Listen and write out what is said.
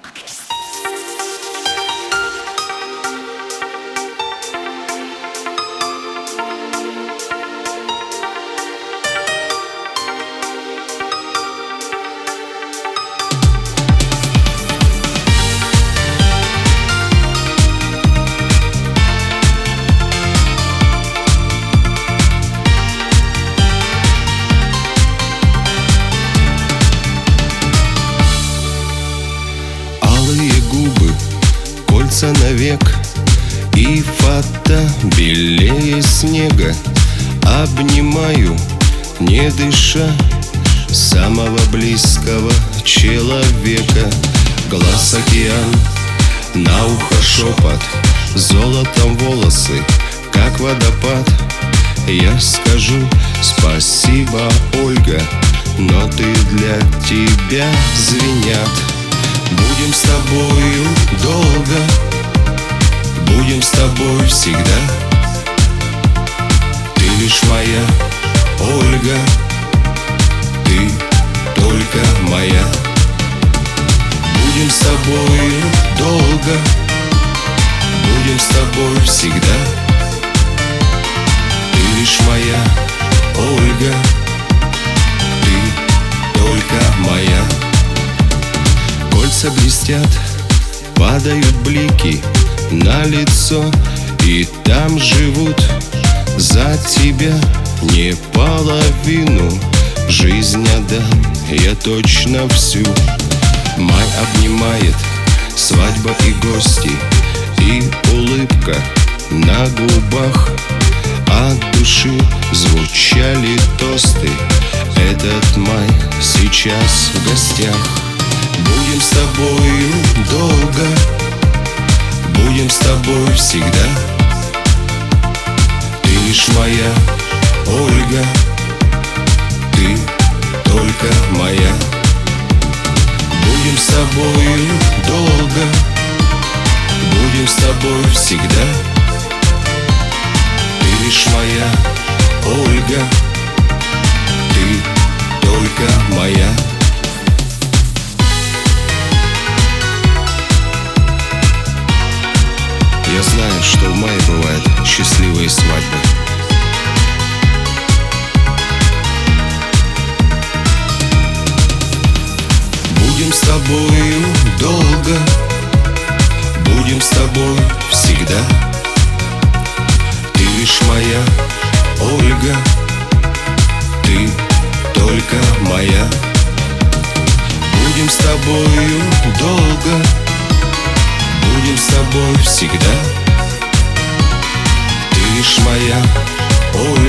Кольца навек и фата белее снега. Обнимаю, не дыша, самого близкого человека. Глаз океан, на ухо шепот, золотом волосы, как водопад. Я скажу спасибо, Ольга, но ты для тебя звенят. Будем с тобою долго, будем с тобой всегда. Ты лишь моя, Ольга, ты только моя. Будем с тобою долго, будем с тобой всегда. Ты лишь моя, Ольга, ты только моя. Кольца блестят, падают блики на лицо, и там живут за тебя. Не половину жизнь отдам я точно всю. Май обнимает, свадьба и гости, и улыбка на губах. От души звучали тосты. Этот май сейчас в гостях. Будем с тобою долго, будем с тобой всегда. Ты лишь моя, Ольга, ты только моя. Будем с тобою долго, будем с тобой всегда. Ты лишь моя, Ольга, ты только моя. Я знаю, что в мае бывают счастливые свадьбы. Будем с тобою долго, будем с тобой всегда. Ты лишь моя, Ольга, ты только моя. Будем с тобою долго, будем с тобой всегда. Ты лишь моя, Ольга.